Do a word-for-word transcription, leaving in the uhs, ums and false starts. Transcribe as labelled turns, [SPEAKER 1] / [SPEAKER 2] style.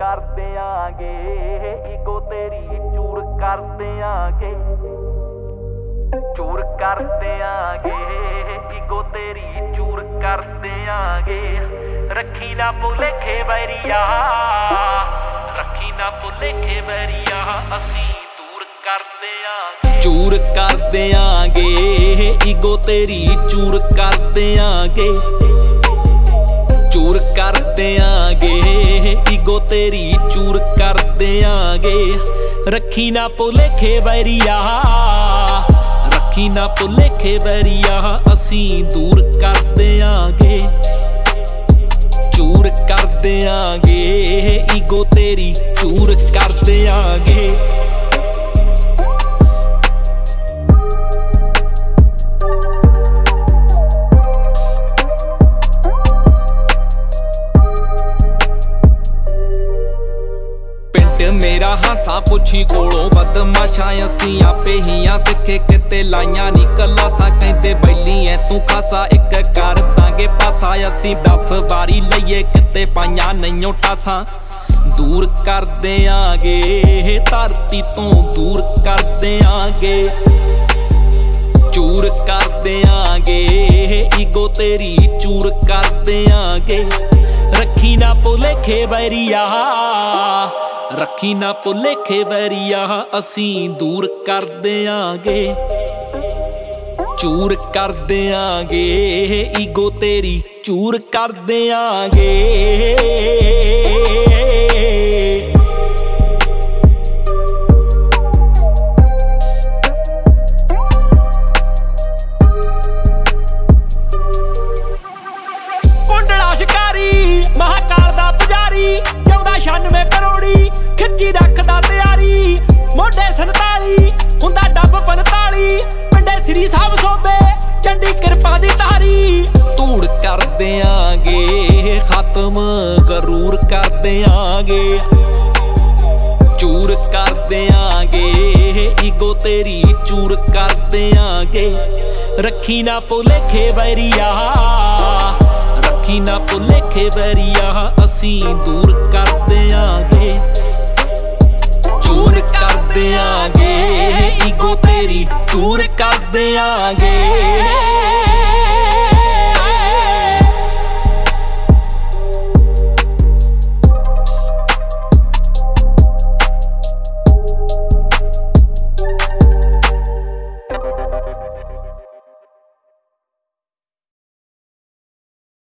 [SPEAKER 1] कर देंगे, ईगो तेरी चूर कर देंगे, चूर कर देंगे, ईगो तेरी चूर कर देंगे। रखी ना भुलेखे बैरिया, रखी ना भुलेखे बैरिया, असी दूर कर देंगे, चूर कर देंगे, ईगो तेरी चूर कर देंगे, चूर कर देंगे, ईगो तेरी चूर कर देंगे। रखी ना भुलेखे बैरिया, रखी ना भुलेखे बैरिया, असी दूर कर देंगे, चूर कर देंगे, ईगो तेरी चूर कर देंगे। मेरा हासा पुछी कोलों बदमाशा असी आपे हिया सिखे किते लाइया नी कलासा कहते बैली है तू खासा एक कर दांगे पासा असी दस बारी लईए किते पाइया नहीं टासा दूर कर देंगे धरती तो दूर कर देंगे चूर कर देंगे ईगो तेरी चूर कर देंगे रखी ना भुलेखे बैरिया रखी ना भुलेखे बैरिया असी दूर कर देंगे चूर कर देंगे ईगो तेरी चूर कर देंगे महाकाल दा पुजारी चौदह छियानवे करोड़ी खिच्ची रखदा तैयारी मोढे संताली हुंदा डब पंताली पिंडे श्री साहब सोबे चंडी कृपा दी तारी धूड़ कर देंगे खत्म गरूर कर देंगे चूर कर देंगे ईगो तेरी चूर कर देंगे रखी ना भुलेखे बैरिया रखी ना भुलेखे बैरिया असी दूर कर देंगे चूर कर देंगे ईगो तेरी चूर कर देंगे।